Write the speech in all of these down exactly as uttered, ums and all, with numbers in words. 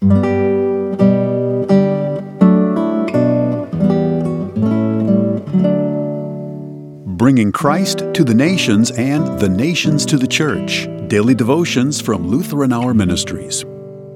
Bringing Christ to the nations and the nations to the church. Daily devotions from Lutheran Hour Ministries.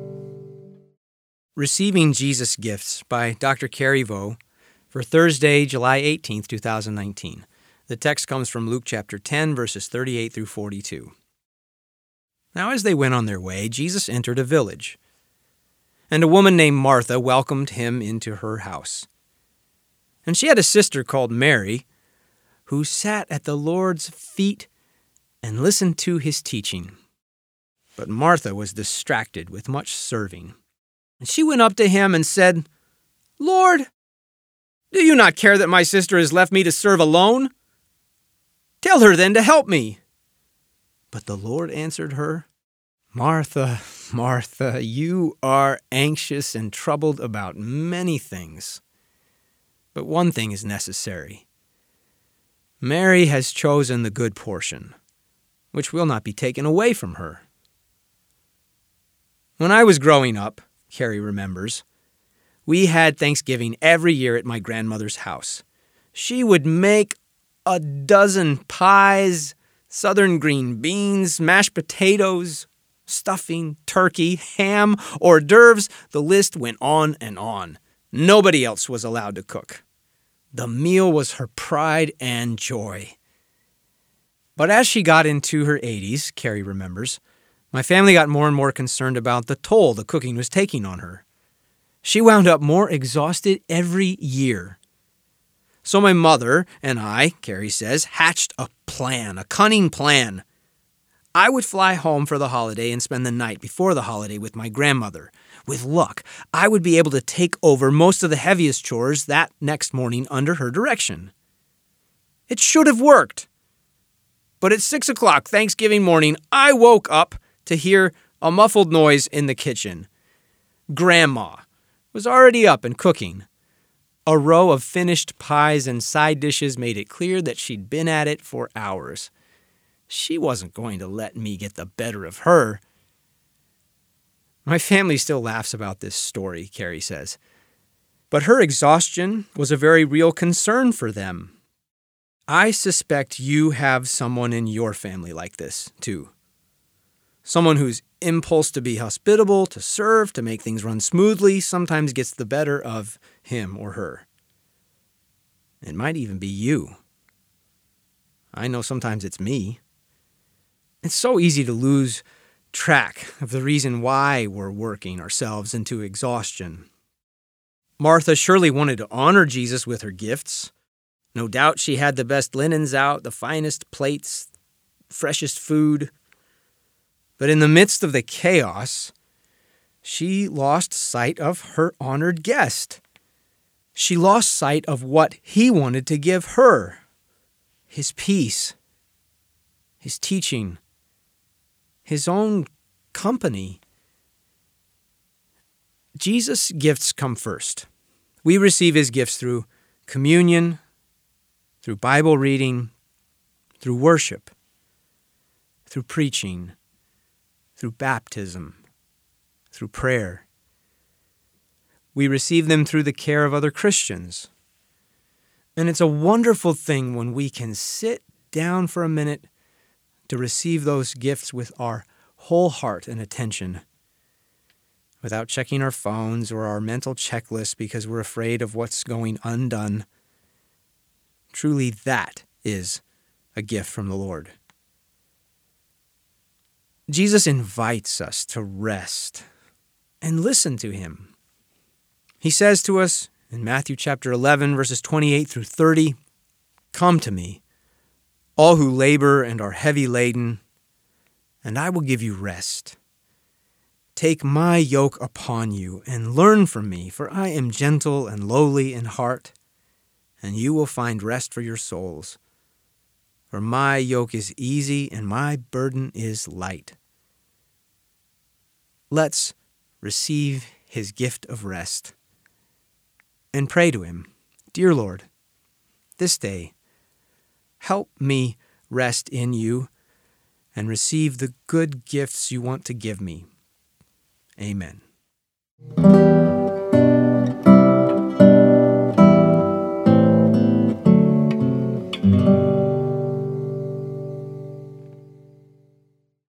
Receiving Jesus Gifts by Doctor Carrie Vo for Thursday, July eighteenth, two thousand nineteen. The text comes from Luke chapter ten, verses thirty-eight through forty-two. Now as they went on their way, Jesus entered a village, and a woman named Martha welcomed him into her house. And she had a sister called Mary, who sat at the Lord's feet and listened to his teaching. But Martha was distracted with much serving. And she went up to him and said, "Lord, do you not care that my sister has left me to serve alone? Tell her then to help me." But the Lord answered her, "Martha, Martha, you are anxious and troubled about many things, but one thing is necessary. Mary has chosen the good portion, which will not be taken away from her." When I was growing up, Carrie remembers, we had Thanksgiving every year at my grandmother's house. She would make a dozen pies, southern green beans, mashed potatoes, stuffing, turkey, ham, hors d'oeuvres. The list went on and on. Nobody else was allowed to cook. The meal was her pride and joy. But as she got into her eighties, Carrie remembers, my family got more and more concerned about the toll the cooking was taking on her. She wound up more exhausted every year. So my mother and I, Carrie says, hatched a plan, a cunning plan. I would fly home for the holiday and spend the night before the holiday with my grandmother. With luck, I would be able to take over most of the heaviest chores that next morning under her direction. It should have worked. But at six o'clock Thanksgiving morning, I woke up to hear a muffled noise in the kitchen. Grandma was already up and cooking. A row of finished pies and side dishes made it clear that she'd been at it for hours. She wasn't going to let me get the better of her. My family still laughs about this story, Carrie says. But her exhaustion was a very real concern for them. I suspect you have someone in your family like this, too. Someone whose impulse to be hospitable, to serve, to make things run smoothly sometimes gets the better of him or her. It might even be you. I know sometimes it's me. It's so easy to lose track of the reason why we're working ourselves into exhaustion. Martha surely wanted to honor Jesus with her gifts. No doubt she had the best linens out, the finest plates, freshest food. But in the midst of the chaos, she lost sight of her honored guest. She lost sight of what he wanted to give her, his peace, his teaching, his own company. Jesus' gifts come first. We receive his gifts through communion, through Bible reading, through worship, through preaching, through baptism, through prayer. We receive them through the care of other Christians. And it's a wonderful thing when we can sit down for a minute to receive those gifts with our whole heart and attention, without checking our phones or our mental checklist because we're afraid of what's going undone. Truly, that is a gift from the Lord. Jesus invites us to rest and listen to him. He says to us in Matthew chapter eleven, verses twenty-eight through thirty, "Come to me, all who labor and are heavy laden, and I will give you rest. Take my yoke upon you and learn from me, for I am gentle and lowly in heart, and you will find rest for your souls. For my yoke is easy and my burden is light." Let's receive his gift of rest and pray to him, "Dear Lord, this day help me rest in you and receive the good gifts you want to give me. Amen." you.